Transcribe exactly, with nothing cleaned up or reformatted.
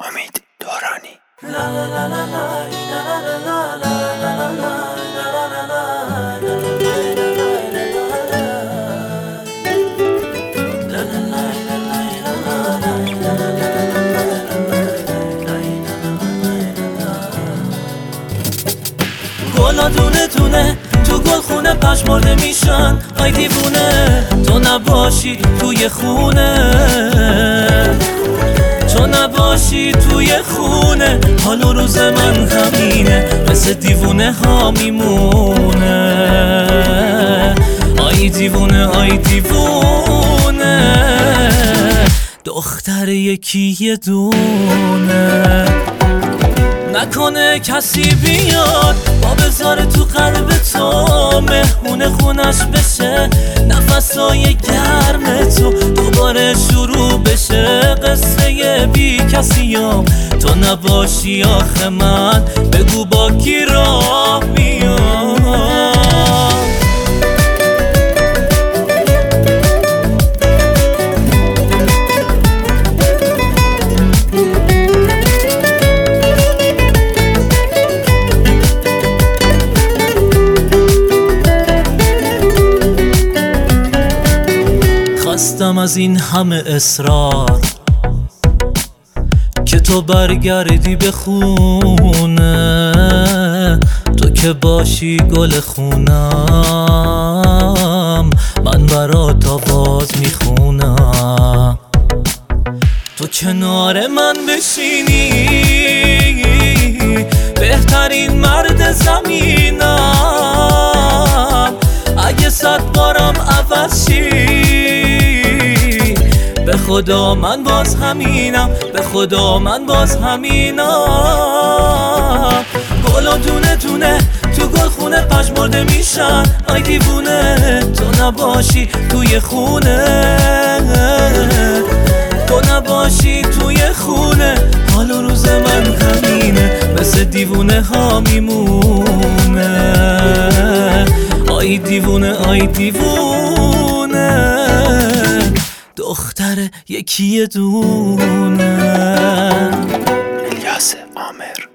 امید دورانی. گلا دونه دونه تو گل خونه پشمرده میشن، آی دیوونه تو نباشی توی خونه، تو نباشی توی خونه، حال و روز من همینه، مثل دیوونه ها میمونه. آی دیوونه آی دیوونه دختر یکی یه دونه، نکنه کسی بیاد با بذاره تو قلب تو، مهمون خونش بشه، نفسای گرم تو دوباره شروع بشه، قصه بی کسیام تو نباشی آخه من بگو با کی راه میام. خستم از این همه اصرار که تو برگردی به خونه، تو که باشی گل خونم، من برات آواز میخونم، تو کنار من بشینی بهترین مرد زمینم، اگه صد بارم عوض شی به خدا من باز همینم، به خدا من باز همینم. گلا دونه دونه تو گل خونه پشمرده میشن، آی دیوونه تو نباشی توی خونه، تو نباشی توی خونه، حال و روز من همینه، مثل دیوونه ها میمونه. آی دیوونه آی دیوونه دختر یکی دونه. الیاس عامر.